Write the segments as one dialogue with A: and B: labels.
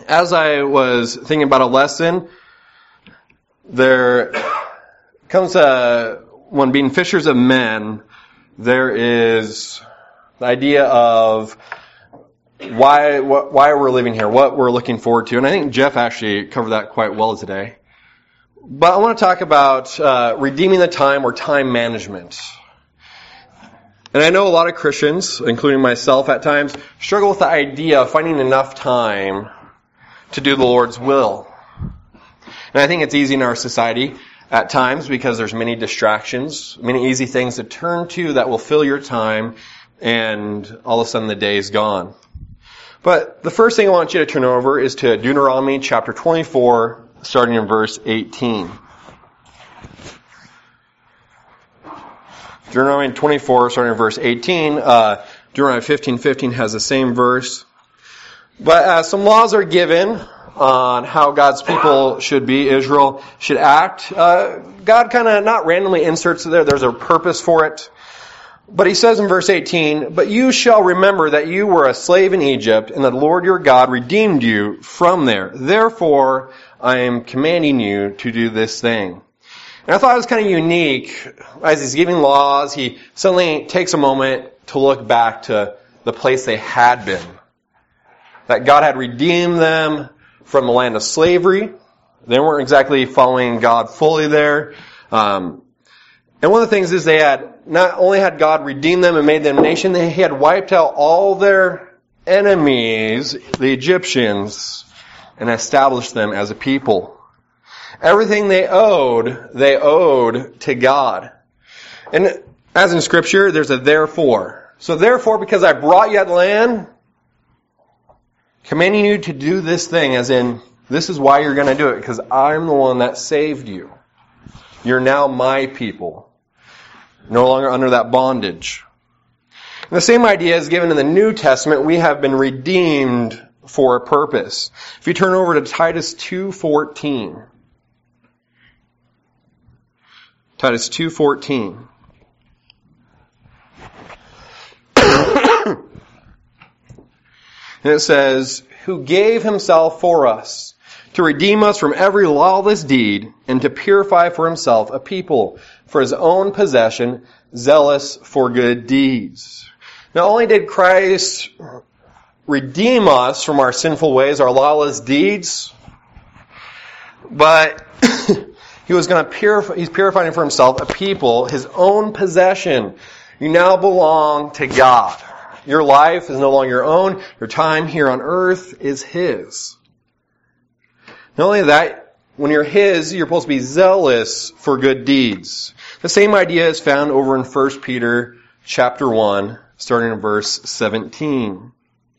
A: as I was thinking about a lesson, there comes when being fishers of men, there is the idea of why we're living here, what we're looking forward to. And I think Jeff actually covered that quite well today. But I want to talk about redeeming the time or time management. And I know a lot of Christians, including myself at times, struggle with the idea of finding enough time to do the Lord's will. And I think it's easy in our society at times because there's many distractions, many easy things to turn to that will fill your time, and all of a sudden the day is gone. But the first thing I want you to turn over is to Deuteronomy chapter 24, starting in verse 18. Deuteronomy 24, starting in verse 18. Deuteronomy 15:15 has the same verse. But some laws are given on how God's people should be, Israel should act. God kind of not randomly inserts it there. There's a purpose for it. But he says in verse 18, "But you shall remember that you were a slave in Egypt, and that the Lord your God redeemed you from there. Therefore, I am commanding you to do this thing." And I thought it was kind of unique. As he's giving laws, he suddenly takes a moment to look back to the place they had been. That God had redeemed them from the land of slavery. They weren't exactly following God fully there. And one of the things is they had not only had God redeemed them and made them a nation, they had wiped out all their enemies, the Egyptians, and established them as a people. Everything they owed to God. And as in Scripture, there's a therefore. So therefore, because I brought you out of the land, commanding you to do this thing, as in, this is why you're going to do it, because I'm the one that saved you. You're now my people. No longer under that bondage. And the same idea is given in the New Testament. We have been redeemed for a purpose. If you turn over to Titus 2:14. Titus 2:14. And it says, "Who gave himself for us, to redeem us from every lawless deed, and to purify for himself a people for his own possession, zealous for good deeds." Not only did Christ redeem us from our sinful ways, our lawless deeds, but he was going to purify, he's purifying for himself a people, his own possession. You now belong to God. Your life is no longer your own. Your time here on earth is his. Not only that, when you're his, you're supposed to be zealous for good deeds. The same idea is found over in 1 Peter chapter 1, starting in verse 17.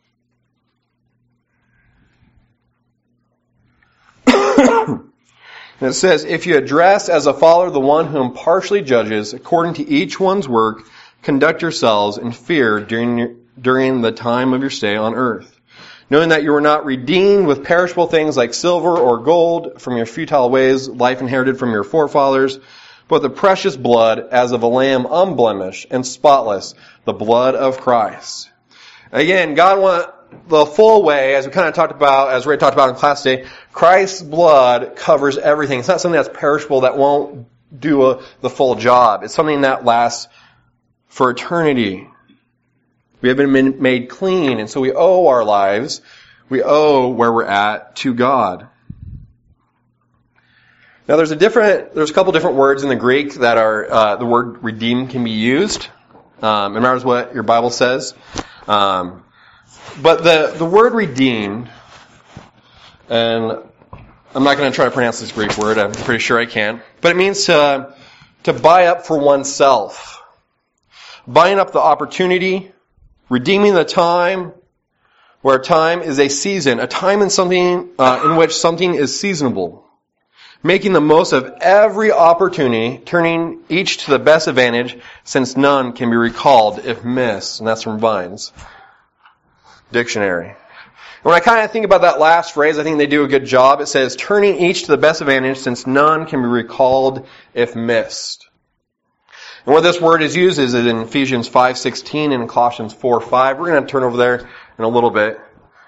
A: And it says, "If you address as a follower the one who impartially judges, according to each one's work, conduct yourselves in fear during the time of your stay on earth, knowing that you were not redeemed with perishable things like silver or gold from your futile ways, life inherited from your forefathers, but the precious blood as of a lamb unblemished and spotless, the blood of Christ." Again, God wants the full way, as we kind of talked about, as Ray talked about in class today. Christ's blood covers everything. It's not something that's perishable that won't do the full job. It's something that lasts for eternity. We have been made clean, and so we owe our lives, we owe where we're at to God. Now there's a couple different words in the Greek that are, the word redeem can be used. It matters what your Bible says. But the word redeemed, and I'm not going to try to pronounce this Greek word, I'm pretty sure I can, but it means to buy up for oneself. Buying up the opportunity, redeeming the time, where time is a season, a time in which something is seasonable. Making the most of every opportunity, turning each to the best advantage, since none can be recalled if missed. And that's from Vine's dictionary. And when I kind of think about that last phrase, I think they do a good job. It says, turning each to the best advantage, since none can be recalled if missed. And where this word is used is in Ephesians 5:16 and Colossians 4:5. We're going to turn over there in a little bit.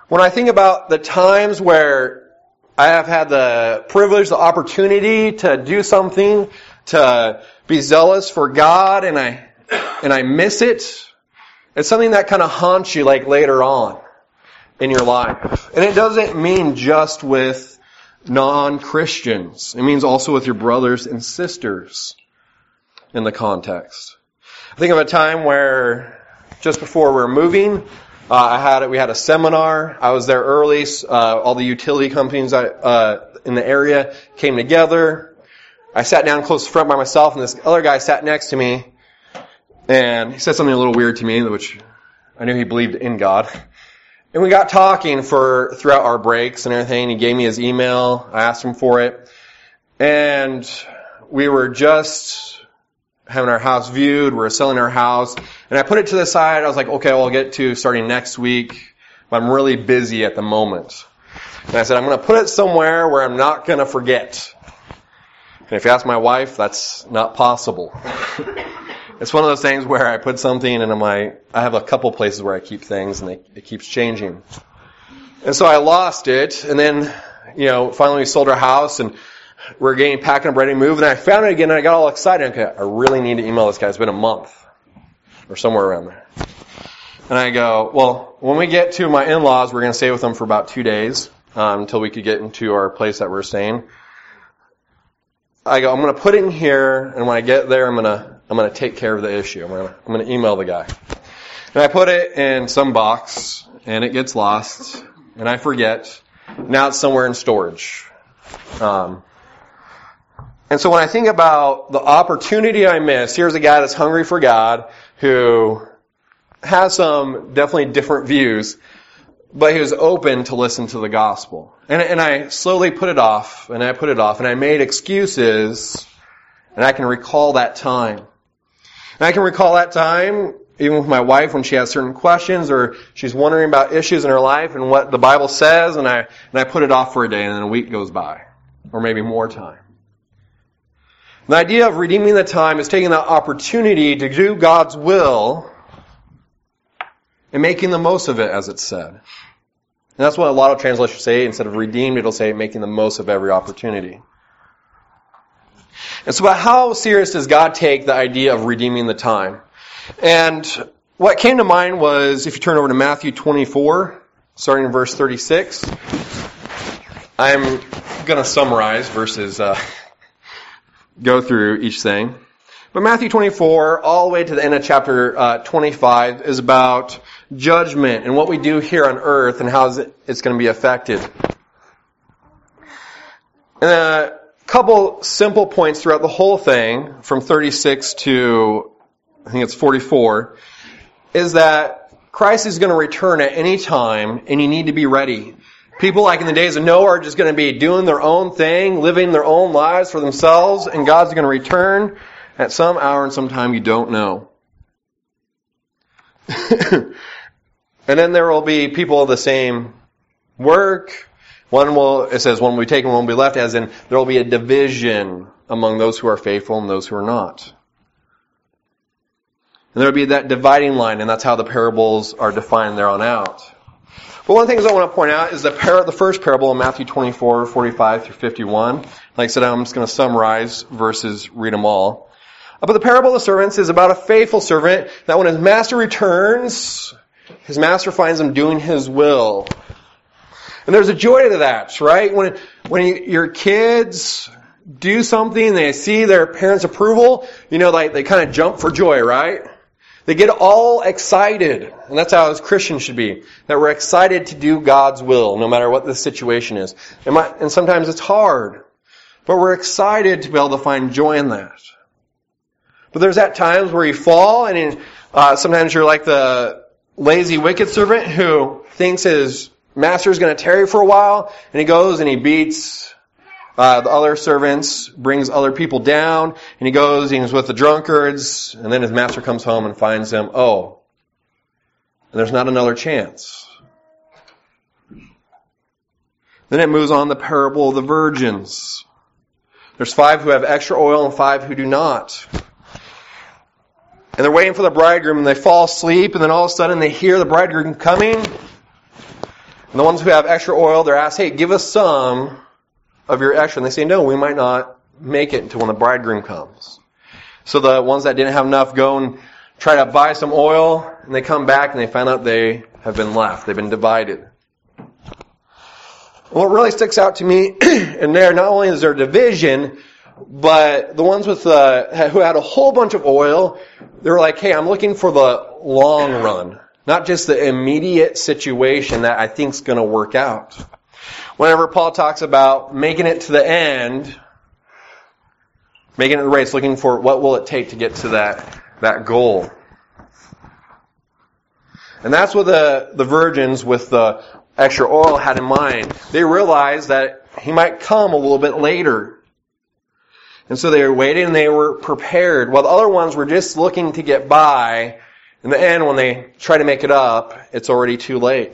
A: when I think about the times where I have had the privilege, the opportunity to do something, to be zealous for God, and I miss it, it's something that kind of haunts you like later on in your life. And it doesn't mean just with non-Christians. It means also with your brothers and sisters in the context. I think of a time where just before we were moving, we had a seminar. I was there early. All the utility companies in the area came together. I sat down close to the front by myself, and this other guy sat next to me, and he said something a little weird to me, which I knew he believed in God. And we got talking throughout our breaks and everything. He gave me his email. I asked him for it. And we were just having our house viewed. We were selling our house. And I put it to the side. I was like, okay, well, I'll get to starting next week. But I'm really busy at the moment. And I said, I'm going to put it somewhere where I'm not going to forget. And if you ask my wife, that's not possible. It's one of those things where I put something and I have a couple places where I keep things and it keeps changing. And so I lost it, and then, finally we sold our house and we're getting packed up, ready to move, and I found it again and I got all excited. Okay, I really need to email this guy. It's been a month or somewhere around there. And I go, well, when we get to my in-laws, we're going to stay with them for about 2 days until we could get into our place that we're staying. I go, I'm going to put it in here, and when I get there, I'm going to take care of the issue. I'm going to email the guy. And I put it in some box, and it gets lost, and I forget. Now it's somewhere in storage. And so when I think about the opportunity I missed, here's a guy that's hungry for God, who has some definitely different views, but he was open to listen to the gospel. And I slowly put it off, and I made excuses, and I can recall that time. And I can recall that time, even with my wife, when she has certain questions, or she's wondering about issues in her life and what the Bible says, and I put it off for a day, and then a week goes by, or maybe more time. The idea of redeeming the time is taking that opportunity to do God's will and making the most of it, as it's said. And that's what a lot of translations say. Instead of redeemed, it'll say making the most of every opportunity. And so how serious does God take the idea of redeeming the time? And what came to mind was, if you turn over to Matthew 24, starting in verse 36, I'm going to summarize versus go through each thing. But Matthew 24, all the way to the end of chapter 25, is about judgment and what we do here on earth and how it's going to be affected. And a couple simple points throughout the whole thing, from 36 to, I think it's 44, is that Christ is going to return at any time, and you need to be ready. People like in the days of Noah are just going to be doing their own thing, living their own lives for themselves, and God's going to return at some hour and some time you don't know. And then there will be people of the same work. It says one will be taken, one will be left, as in there will be a division among those who are faithful and those who are not. And there will be that dividing line, and that's how the parables are defined there on out. But one of the things I want to point out is the first parable in Matthew 24, 45 through 51. Like I said, I'm just going to summarize verses, read them all. But the parable of the servants is about a faithful servant that when his master returns, his master finds him doing his will. And there's a joy to that, right? When your kids do something, they see their parents' approval, they kind of jump for joy, right? They get all excited. And that's how as Christians should be. That we're excited to do God's will, no matter what the situation is. And sometimes it's hard. But we're excited to be able to find joy in that. But there's at times where you fall, and sometimes you're like the lazy, wicked servant who thinks his master is going to tarry for a while, and he goes and he beats the other servants, brings other people down, and he goes and he's with the drunkards, and then his master comes home and finds him, and there's not another chance. Then it moves on the parable of the virgins. There's 5 who have extra oil and 5 who do not. And they're waiting for the bridegroom, and they fall asleep, and then all of a sudden they hear the bridegroom coming. And the ones who have extra oil, they're asked, hey, give us some of your extra. And they say, no, we might not make it until when the bridegroom comes. So the ones that didn't have enough go and try to buy some oil, and they come back and they find out they have been left. They've been divided. What really sticks out to me in there, not only is there division, but the ones with who had a whole bunch of oil, they were like, hey, I'm looking for the long run, not just the immediate situation that I think is going to work out. Whenever Paul talks about making it to the end, making it the race, looking for what will it take to get to that goal. And that's what the virgins with the extra oil had in mind. They realized that he might come a little bit later. And so they were waiting and they were prepared. While the other ones were just looking to get by, in the end, when they try to make it up, it's already too late.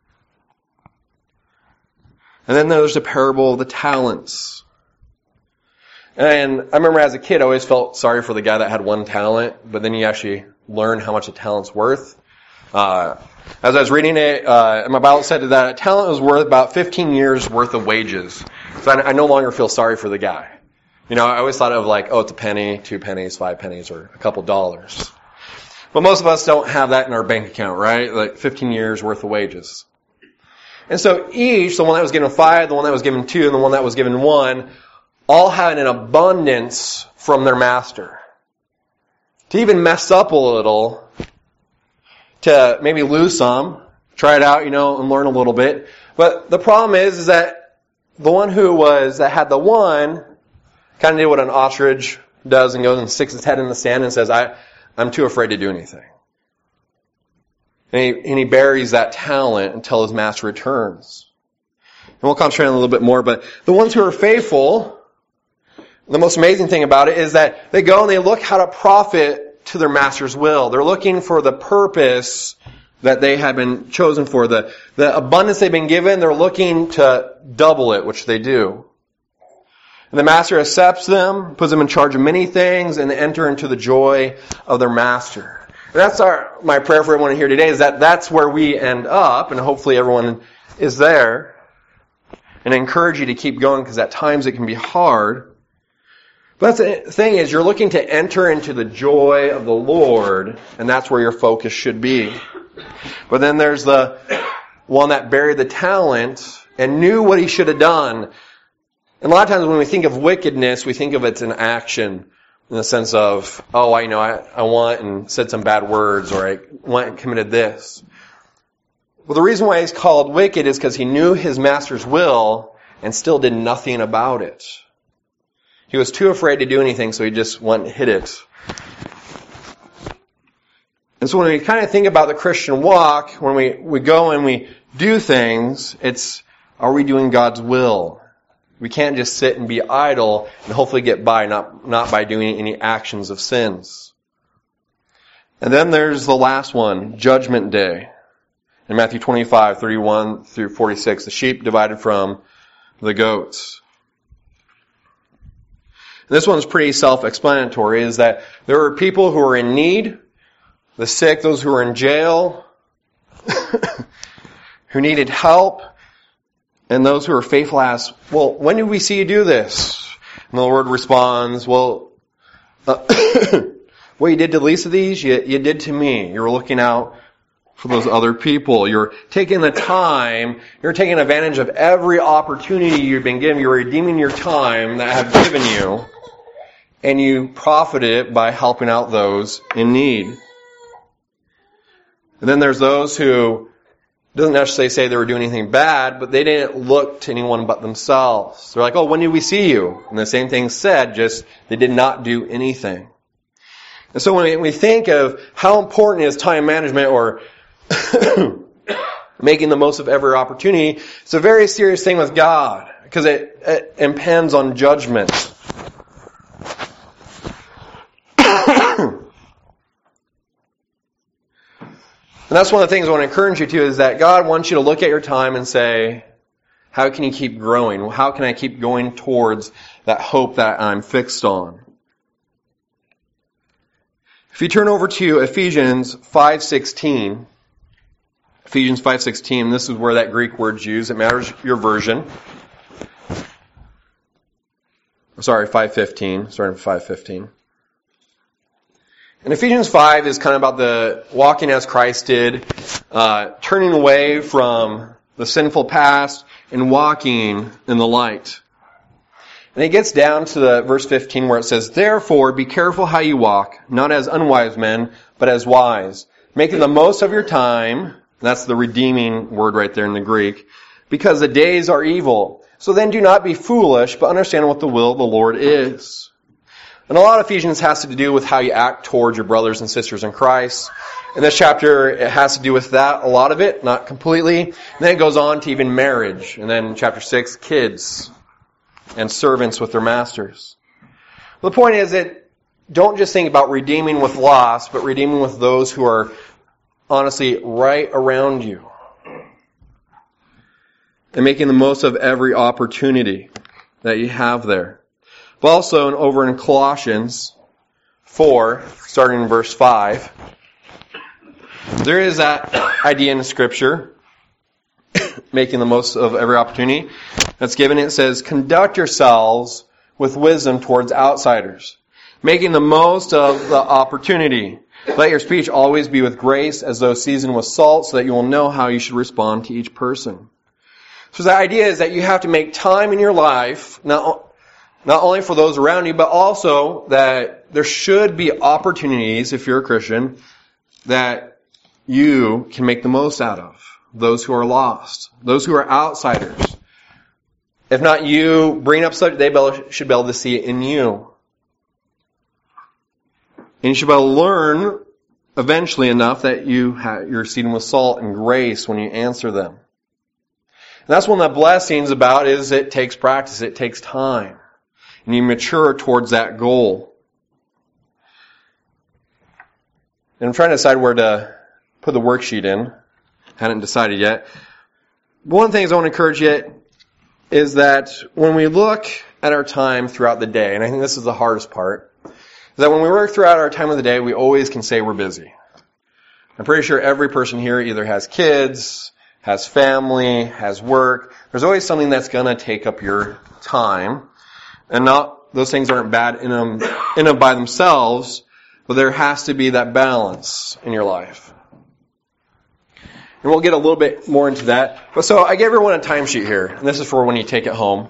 A: And then there's the parable of the talents. And I remember as a kid, I always felt sorry for the guy that had one talent, but then you actually learn how much a talent's worth. As I was reading it, my Bible said that a talent was worth about 15 years worth of wages. So I no longer feel sorry for the guy. You know, I always thought of like, oh, it's a penny, 2 pennies, 5 pennies, or a couple dollars. But most of us don't have that in our bank account, right? Like 15 years worth of wages. And so each, the one that was given 5, the one that was given 2, and the one that was given 1, all had an abundance from their master. To even mess up a little, to maybe lose some, try it out, and learn a little bit. But the problem is that the one that had the 1 kind of did what an ostrich does and goes and sticks his head in the sand and says, I'm too afraid to do anything. And he buries that talent until his master returns. And we'll concentrate on it a little bit more, but the ones who are faithful, the most amazing thing about it is that they go and they look how to profit to their master's will. They're looking for the purpose that they have been chosen for. The abundance they've been given, they're looking to double it, which they do. And the master accepts them, puts them in charge of many things, and they enter into the joy of their master. And that's my prayer for everyone here today, is that that's where we end up, and hopefully everyone is there. And I encourage you to keep going, because at times it can be hard. But the thing is, you're looking to enter into the joy of the Lord, and that's where your focus should be. But then there's the one that buried the talent and knew what he should have done. And a lot of times when we think of wickedness, we think of it as an action in the sense of, oh, I went and said some bad words, or I went and committed this. Well, the reason why he's called wicked is because he knew his master's will and still did nothing about it. He was too afraid to do anything, so he just went and hid it. And so when we kind of think about the Christian walk, when we go and we do things, are we doing God's will? We can't just sit and be idle and hopefully get by, not by doing any actions of sins. And then there's the last one, Judgment Day. In Matthew 25, 31 through 46, the sheep divided from the goats. And this one's pretty self-explanatory, is that there are people who are in need, the sick, those who are in jail, who needed help, and those who are faithful ask, well, when did we see you do this? And the Lord responds, well, what you did to the least of these, you did to me. You were looking out for those other people. You're taking the time, you're taking advantage of every opportunity you've been given. You're redeeming your time that I have given you, and you profit it by helping out those in need. And then there's those who doesn't necessarily say they were doing anything bad, but they didn't look to anyone but themselves. They're like, oh, when did we see you? And the same thing said, just they did not do anything. And so when we think of how important is time management or making the most of every opportunity, it's a very serious thing with God, because it impends on judgment. And that's one of the things I want to encourage you to, is that God wants you to look at your time and say, how can you keep growing? How can I keep going towards that hope that I'm fixed on? If you turn over to Ephesians 5:16, Ephesians 5:16, this is where that Greek word's used. It matters your version. Sorry, 5:15. Starting from 5:15. And Ephesians 5 is kind of about the walking as Christ did, turning away from the sinful past and walking in the light. And it gets down to the verse 15 where it says, "Therefore be careful how you walk, not as unwise men, but as wise, making the most of your time." That's the redeeming word right there in the Greek. "Because the days are evil. So then do not be foolish, but understand what the will of the Lord is." And a lot of Ephesians has to do with how you act towards your brothers and sisters in Christ. In this chapter, it has to do with that, a lot of it, not completely. And then it goes on to even marriage. And then in chapter 6, kids and servants with their masters. The point is that don't just think about redeeming with loss, but redeeming with those who are honestly right around you. And making the most of every opportunity that you have there. But also over in Colossians 4, starting in verse 5, there is that idea in Scripture, making the most of every opportunity that's given. It says, "Conduct yourselves with wisdom towards outsiders, making the most of the opportunity. Let your speech always be with grace, as though seasoned with salt, so that you will know how you should respond to each person." So the idea is that you have to make time in your life, not only for those around you, but also that there should be opportunities, if you're a Christian, that you can make the most out of. Those who are lost. Those who are outsiders. If not you, bring up such, they should be able to see it in you. And you should be able to learn eventually enough that you're seasoned with salt and grace when you answer them. And that's one of the blessings about is it takes practice, it takes time. And you mature towards that goal. And I'm trying to decide where to put the worksheet in. Hadn't decided yet. But one of the things I want to encourage you is that when we look at our time throughout the day, and I think this is the hardest part, is that when we work throughout our time of the day, we always can say we're busy. I'm pretty sure every person here either has kids, has family, has work. There's always something that's going to take up your time. And not those things aren't bad in them by themselves, but there has to be that balance in your life. And we'll get a little bit more into that. But so I gave everyone a timesheet here, and this is for when you take it home.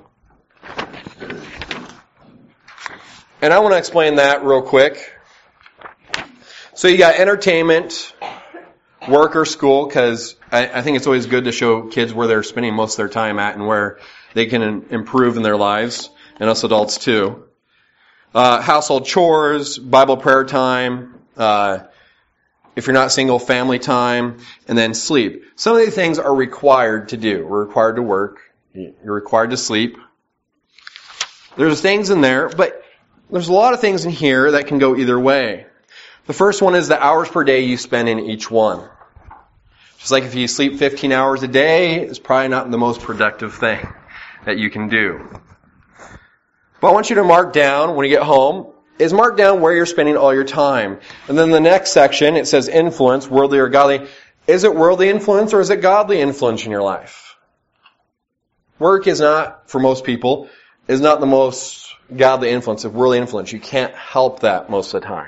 A: And I want to explain that real quick. So you got entertainment, work or school, because I think it's always good to show kids where they're spending most of their time at and where they can improve in their lives. And us adults too. Household chores, Bible prayer time, if you're not single, family time, and then sleep. Some of these things are required to do. We're required to work. You're required to sleep. There's things in there, but there's a lot of things in here that can go either way. The first one is the hours per day you spend in each one. Just like if you sleep 15 hours a day, it's probably not the most productive thing that you can do. But I want you to mark down, when you get home, is mark down where you're spending all your time. And then the next section, it says influence, worldly or godly. Is it worldly influence or is it godly influence in your life? Work is not, for most people, is not the most godly influence, of worldly influence. You can't help that most of the time.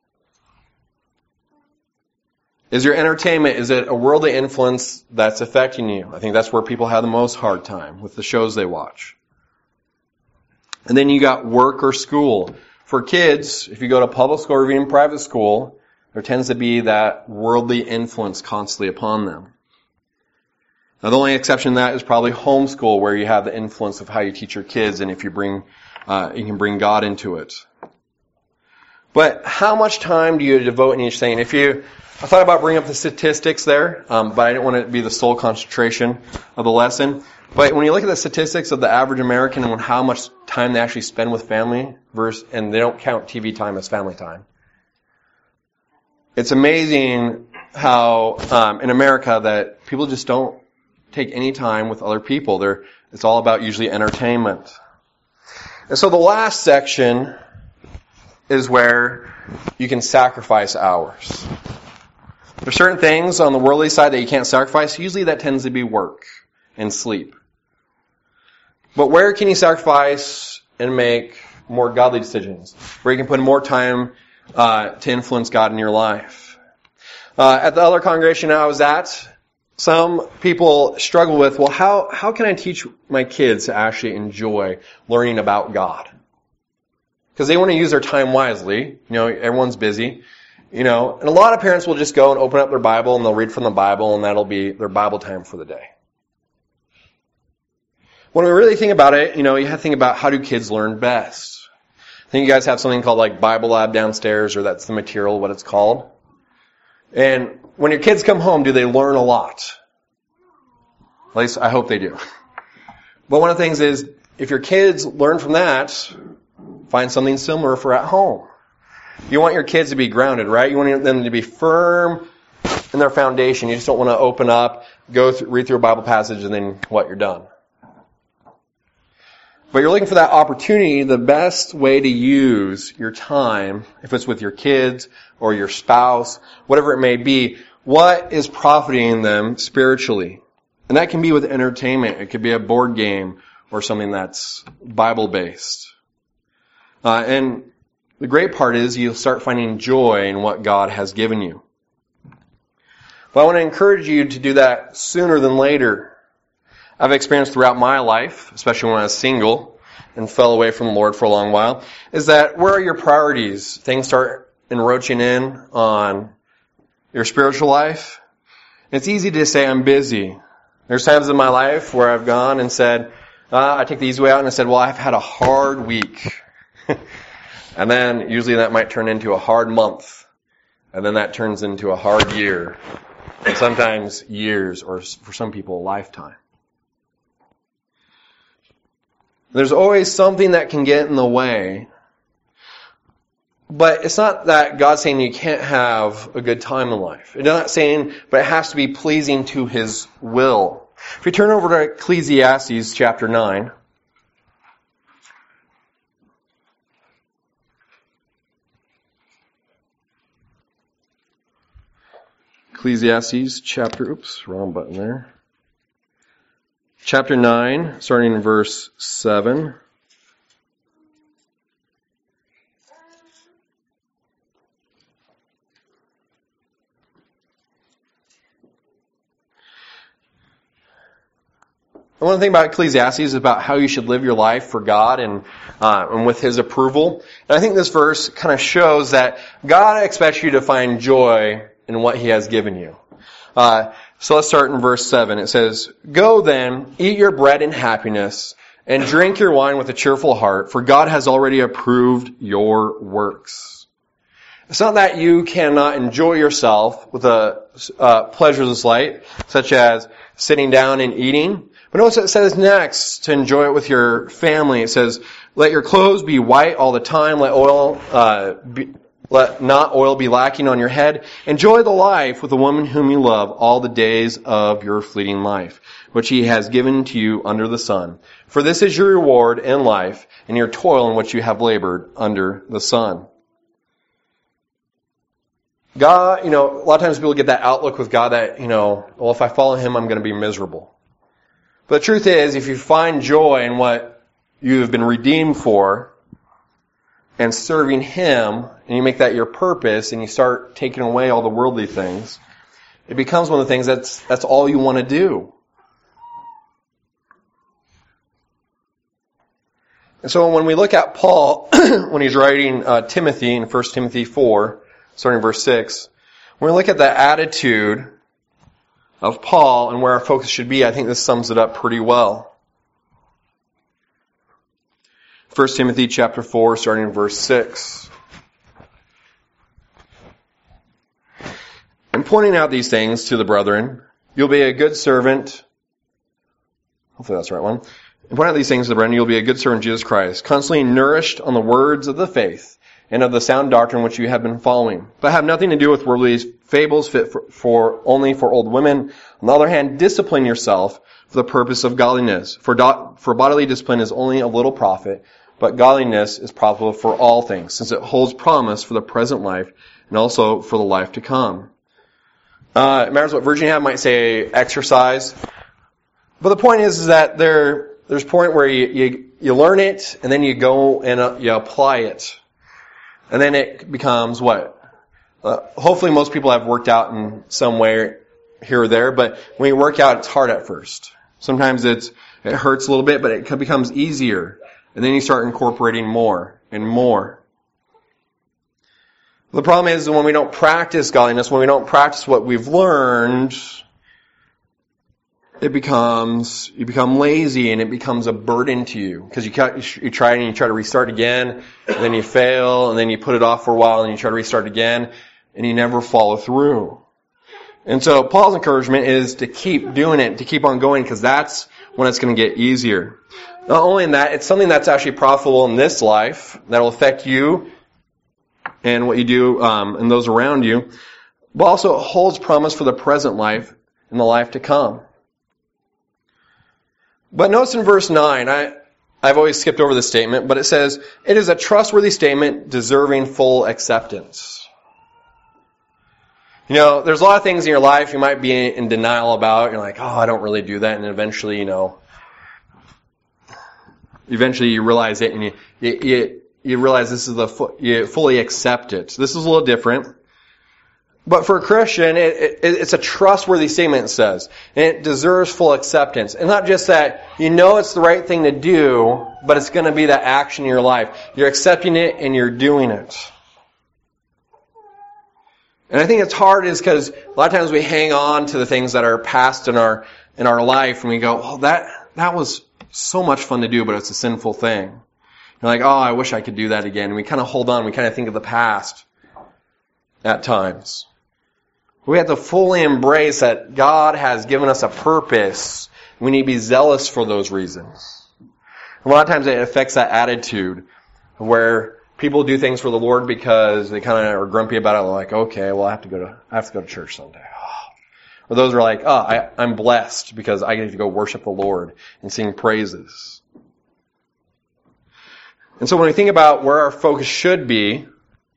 A: Is your entertainment, is it a worldly influence that's affecting you? I think that's where people have the most hard time, with the shows they watch. And then you got work or school. For kids, if you go to public school or even private school, there tends to be that worldly influence constantly upon them. Now the only exception to that is probably homeschool, where you have the influence of how you teach your kids and if you can bring God into it. But how much time do you devote in each thing? I thought about bringing up the statistics there, but I didn't want it to be the sole concentration of the lesson. But when you look at the statistics of the average American and how much time they actually spend with family, and they don't count TV time as family time, it's amazing how in America that people just don't take any time with other people. It's all about usually entertainment. And so the last section is where you can sacrifice hours. There's certain things on the worldly side that you can't sacrifice. Usually that tends to be work and sleep. But where can you sacrifice and make more godly decisions? Where you can put more time to influence God in your life? At the other congregation I was at, some people struggle with, well, how can I teach my kids to actually enjoy learning about God? Because they want to use their time wisely. Everyone's busy. And a lot of parents will just go and open up their Bible and they'll read from the Bible and that'll be their Bible time for the day. When we really think about it, you have to think about how do kids learn best. I think you guys have something called like Bible Lab downstairs, or that's the material, what it's called. And when your kids come home, do they learn a lot? At least I hope they do. But one of the things is, if your kids learn from that, find something similar for at home. You want your kids to be grounded, right? You want them to be firm in their foundation. You just don't want to open up, read through a Bible passage, and then you're done. But you're looking for that opportunity. The best way to use your time, if it's with your kids or your spouse, whatever it may be, what is profiting them spiritually? And that can be with entertainment. It could be a board game or something that's Bible-based. And the great part is you'll start finding joy in what God has given you. But I want to encourage you to do that sooner than later. I've experienced throughout my life, especially when I was single and fell away from the Lord for a long while, is that where are your priorities? Things start encroaching in on your spiritual life. It's easy to say, I'm busy. There's times in my life where I've gone and said, I take the easy way out, and I said, well, I've had a hard week. And then usually that might turn into a hard month. And then that turns into a hard year. And sometimes years, or for some people, a lifetime. There's always something that can get in the way. But it's not that God's saying you can't have a good time in life. It's not saying, but it has to be pleasing to His will. If you turn over to Ecclesiastes chapter 9. Ecclesiastes chapter, wrong button there. Chapter 9, starting in verse 7. One of the things about Ecclesiastes is about how you should live your life for God and with His approval. And I think this verse kind of shows that God expects you to find joy in what He has given you. So let's start in verse 7. It says, Go then, eat your bread in happiness, and drink your wine with a cheerful heart, for God has already approved your works. It's not that you cannot enjoy yourself with pleasures of this life, such as sitting down and eating. But notice it says next to enjoy it with your family. It says, let your clothes be white all the time. Let not oil be lacking on your head. Enjoy the life with the woman whom you love all the days of your fleeting life, which He has given to you under the sun. For this is your reward in life, and your toil in which you have labored under the sun. God, a lot of times people get that outlook with God that, well, if I follow Him, I'm going to be miserable. But the truth is, if you find joy in what you have been redeemed for, and serving Him, and you make that your purpose, and you start taking away all the worldly things, it becomes one of the things that's all you want to do. And so when we look at Paul, when he's writing Timothy in 1 Timothy 4, starting in verse 6, when we look at the attitude of Paul and where our focus should be, I think this sums it up pretty well. 1 Timothy chapter 4, starting in verse 6. And pointing out these things to the brethren, you'll be a good servant. Hopefully that's the right one. And pointing out these things to the brethren, you'll be a good servant of Jesus Christ, constantly nourished on the words of the faith and of the sound doctrine which you have been following. But have nothing to do with worldly fables fit only for old women. On the other hand, discipline yourself for the purpose of godliness. For bodily discipline is only of little profit, but godliness is profitable for all things, since it holds promise for the present life and also for the life to come. It matters what version you have. It might say exercise. But the point is that there's a point where you learn it, and then you go and you apply it. And then it becomes what? Hopefully most people have worked out in some way here or there, but when you work out, it's hard at first. Sometimes it hurts a little bit, but it becomes easier. And then you start incorporating more and more. The problem is when we don't practice godliness, when we don't practice what we've learned, you become lazy and it becomes a burden to you. Because you try and you try to restart again, and then you fail, and then you put it off for a while, and you try to restart again, and you never follow through. And so Paul's encouragement is to keep doing it, to keep on going, because that's when it's going to get easier. Not only in that, it's something that's actually profitable in this life, that will affect you and what you do and those around you, but also it holds promise for the present life and the life to come. But notice in verse 9, I've always skipped over this statement, but it says, it is a trustworthy statement deserving full acceptance. You know, there's a lot of things in your life you might be in denial about. You're like, oh, I don't really do that. And eventually, you realize it, and you realize this is you fully accept it. This is a little different. But for a Christian, it's a trustworthy statement, it says. And it deserves full acceptance. And not just that you know it's the right thing to do, but it's going to be that action in your life. You're accepting it and you're doing it. And I think it's hard is because a lot of times we hang on to the things that are past in our life, and we go, oh, that was so much fun to do, but it's a sinful thing. You're like, oh, I wish I could do that again. And we kind of hold on. We kind of think of the past at times. We have to fully embrace that God has given us a purpose. We need to be zealous for those reasons. A lot of times it affects that attitude where people do things for the Lord because they kind of are grumpy about it. They're like, okay, well, I have to go to church someday. Or those are like, oh, I'm blessed because I get to go worship the Lord and sing praises. And so when we think about where our focus should be,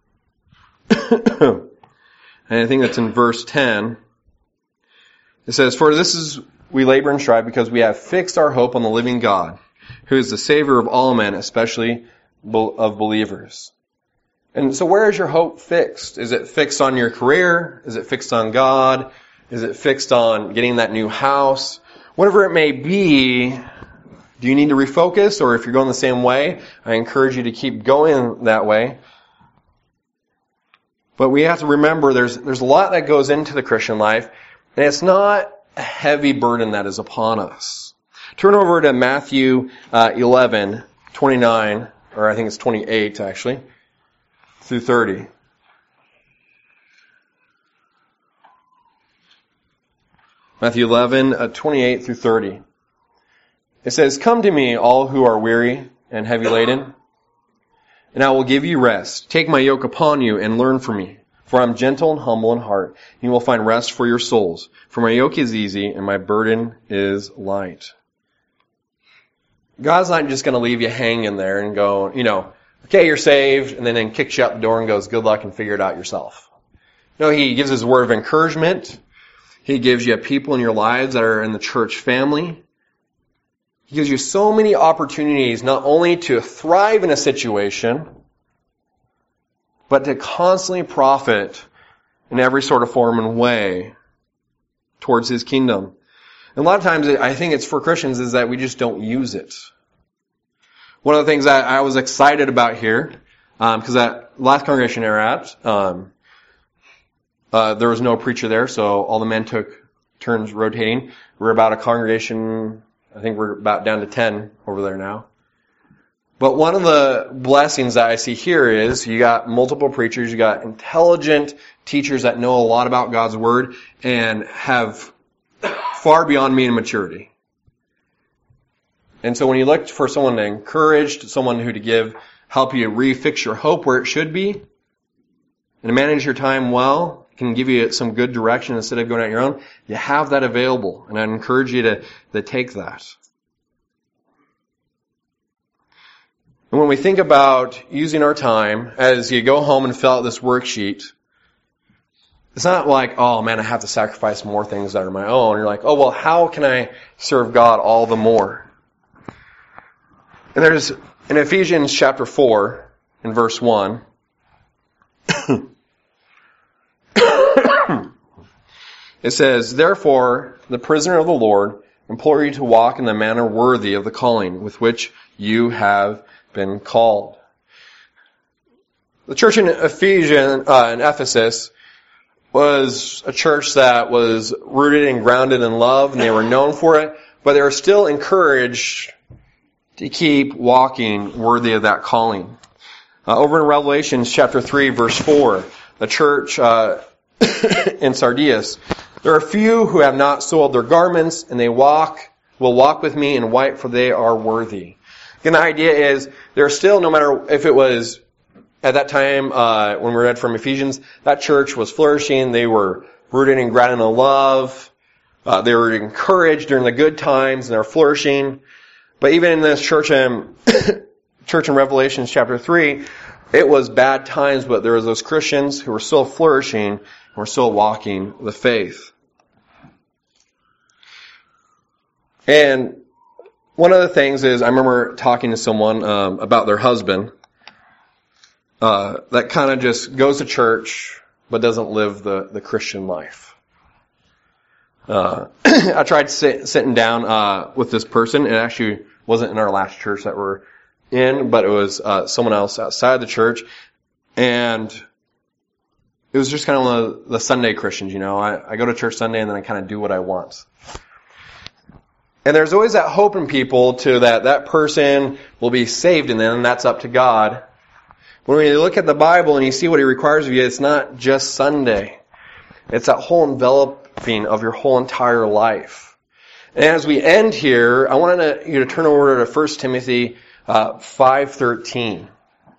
A: and I think that's in verse 10, it says, for this is we labor and strive because we have fixed our hope on the living God, who is the Savior of all men, especially of believers. And so where is your hope fixed? Is it fixed on your career? Is it fixed on God? Is it fixed on getting that new house? Whatever it may be, do you need to refocus? Or if you're going the same way, I encourage you to keep going that way. But we have to remember there's a lot that goes into the Christian life, and it's not a heavy burden that is upon us. Turn over to Matthew 11, 29, or I think it's 28 actually, through 30. Matthew 11, 28 through 30. It says, come to me, all who are weary and heavy laden, and I will give you rest. Take my yoke upon you and learn from me. For I am gentle and humble in heart, and you will find rest for your souls. For my yoke is easy and my burden is light. God's not just going to leave you hanging there and go, okay, you're saved, and then kicks you out the door and goes, good luck and figure it out yourself. No, He gives His word of encouragement. He gives you people in your lives that are in the church family. He gives you so many opportunities not only to thrive in a situation, but to constantly profit in every sort of form and way towards His kingdom. And a lot of times I think it's for Christians is that we just don't use it. One of the things that I was excited about here, because at last congregation I were at, there was no preacher there, so all the men took turns rotating. We're about a congregation, I think we're about down to 10 over there now. But one of the blessings that I see here is you got multiple preachers, you got intelligent teachers that know a lot about God's Word and have far beyond me in maturity. And so when you look for someone to encourage, someone who to help you refix your hope where it should be, and to manage your time well, can give you some good direction instead of going out your own, you have that available. And I encourage you to take that. And when we think about using our time, as you go home and fill out this worksheet, It's not like, oh man, I have to sacrifice more things that are my own. You're like, oh well, how can I serve God all the more? And there's, in Ephesians chapter 4, in verse 1, it says, therefore, the prisoner of the Lord, implore you to walk in the manner worthy of the calling with which you have been called. The church in Ephesus was a church that was rooted and grounded in love, and they were known for it, but they were still encouraged to keep walking worthy of that calling. Over in Revelation chapter 3, verse 4, the church in Sardis, there are few who have not soiled their garments, and they will walk with me in white, for they are worthy. Again, the idea is there's still, no matter if it was at that time when we read from Ephesians, that church was flourishing. They were rooted and grounded in love. They were encouraged during the good times, and they're flourishing. But even in this church in Revelation chapter 3, it was bad times, but there was those Christians who were still flourishing and were still walking the faith. And one of the things is, I remember talking to someone about their husband that kind of just goes to church but doesn't live the Christian life. I tried sitting down with this person. It actually wasn't in our last church that we're in, but it was someone else outside the church. And it was just kind of the Sunday Christians, you know. I go to church Sunday and then I kind of do what I want. And there's always that hope in people to that person will be saved, and then that's up to God. When you look at the Bible and you see what He requires of you, it's not just Sunday. It's that whole enveloping of your whole entire life. And as we end here, I wanted you to turn over to 1 Timothy 5:13.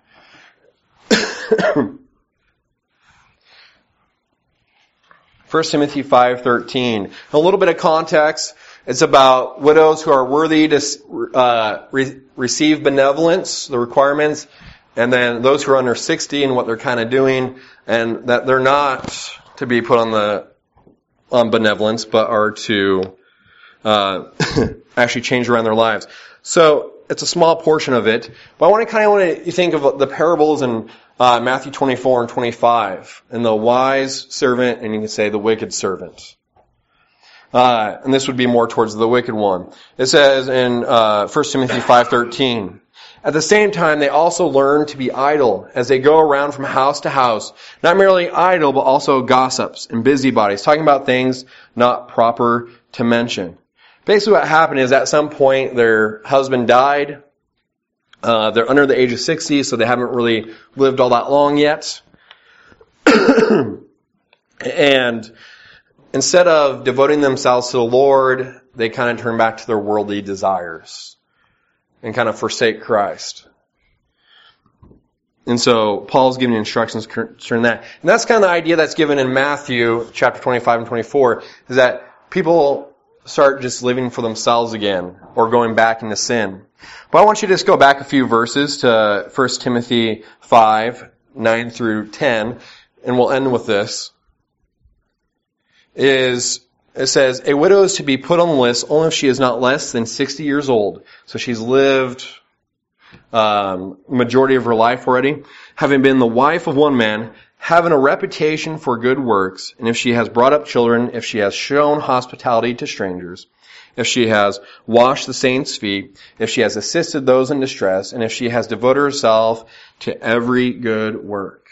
A: 1 Timothy 5:13. A little bit of context. It's about widows who are worthy to receive benevolence, the requirements, and then those who are under 60 and what they're kind of doing, and that they're not to be put on benevolence, but are to actually change around their lives. So it's a small portion of it, but I want to think of the parables in Matthew 24 and 25, and the wise servant, and you can say the wicked servant. And this would be more towards the wicked one. It says in 1 Timothy 5:13, at the same time they also learn to be idle as they go around from house to house, not merely idle, but also gossips and busybodies, talking about things not proper to mention. Basically what happened is at some point their husband died. They're under the age of 60, so they haven't really lived all that long yet. And instead of devoting themselves to the Lord, they kind of turn back to their worldly desires and kind of forsake Christ. And so Paul's giving instructions concerning that. And that's kind of the idea that's given in Matthew chapter 25 and 24, is that people start just living for themselves again or going back into sin. But I want you to just go back a few verses to 1 Timothy 5, 9 through 10, and we'll end with this. It says, a widow is to be put on the list only if she is not less than 60 years old. So she's lived majority of her life already, having been the wife of one man, having a reputation for good works, and if she has brought up children, if she has shown hospitality to strangers, if she has washed the saints' feet, if she has assisted those in distress, and if she has devoted herself to every good work.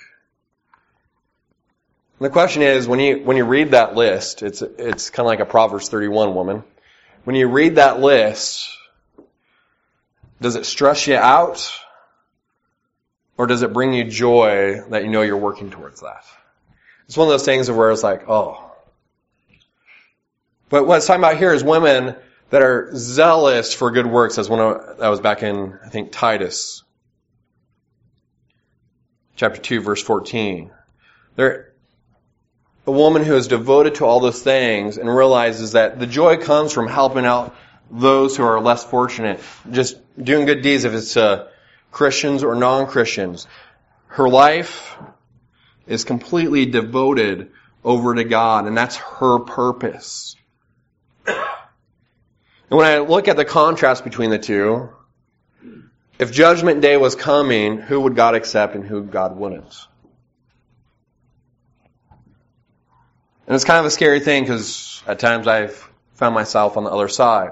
A: And the question is, when you read that list, it's kind of like a Proverbs 31 woman. When you read that list, does it stress you out? Or does it bring you joy that you know you're working towards that? It's one of those things where it's like, oh. But what it's talking about here is women that are zealous for good works. That was back in, I think, Titus. Chapter 2, verse 14. They're a woman who is devoted to all those things and realizes that the joy comes from helping out those who are less fortunate. Just doing good deeds, if it's Christians or non-Christians. Her life is completely devoted over to God, and that's her purpose. And when I look at the contrast between the two, if Judgment Day was coming, who would God accept and who God wouldn't? And it's kind of a scary thing because at times I've found myself on the other side.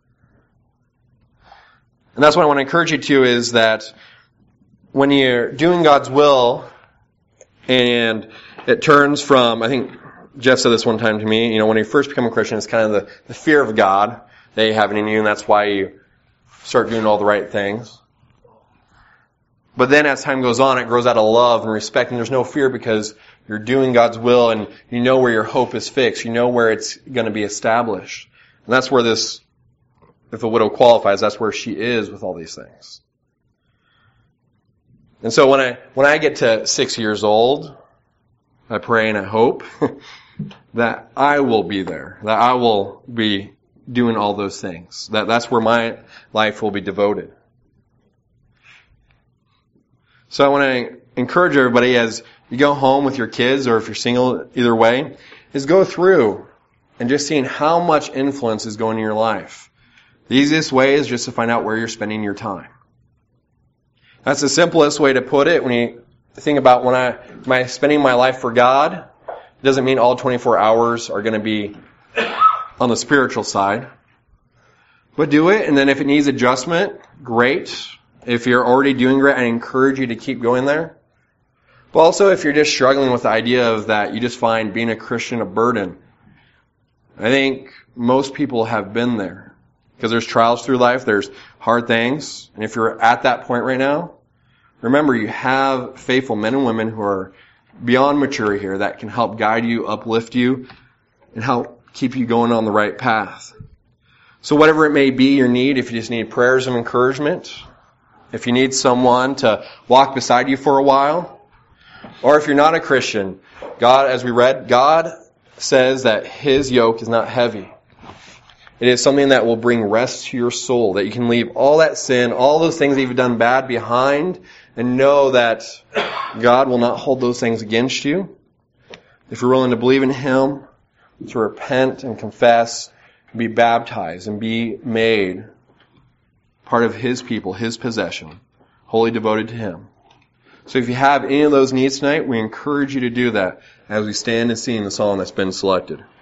A: And that's what I want to encourage you to is that when you're doing God's will and it turns from, I think Jeff said this one time to me, when you first become a Christian, it's kind of the fear of God that you have in you, and that's why you start doing all the right things. But then as time goes on, it grows out of love and respect, and there's no fear because you're doing God's will and you know where your hope is fixed. You know where it's going to be established. And that's where this, if a widow qualifies, that's where she is with all these things. And so when I get to 6 years old, I pray and I hope that I will be there, that I will be doing all those things. That's where my life will be devoted. So I want to encourage everybody as you go home with your kids, or if you're single, either way, is go through and just seeing how much influence is going in your life. The easiest way is just to find out where you're spending your time. That's the simplest way to put it. When you think about am I spending my life for God, it doesn't mean all 24 hours are going to be on the spiritual side. But do it, and then if it needs adjustment, great. If you're already doing great, I encourage you to keep going there. But also, if you're just struggling with the idea of that, you just find being a Christian a burden. I think most people have been there. Because there's trials through life, there's hard things. And if you're at that point right now, remember you have faithful men and women who are beyond mature here that can help guide you, uplift you, and help keep you going on the right path. So whatever it may be your need, if you just need prayers of encouragement, if you need someone to walk beside you for a while, or if you're not a Christian, God, as we read, God says that His yoke is not heavy. It is something that will bring rest to your soul, that you can leave all that sin, all those things that you've done bad behind, and know that God will not hold those things against you. If you're willing to believe in Him, to repent and confess, be baptized, and be made part of His people, His possession, wholly devoted to Him. So if you have any of those needs tonight, we encourage you to do that as we stand and sing the song that's been selected.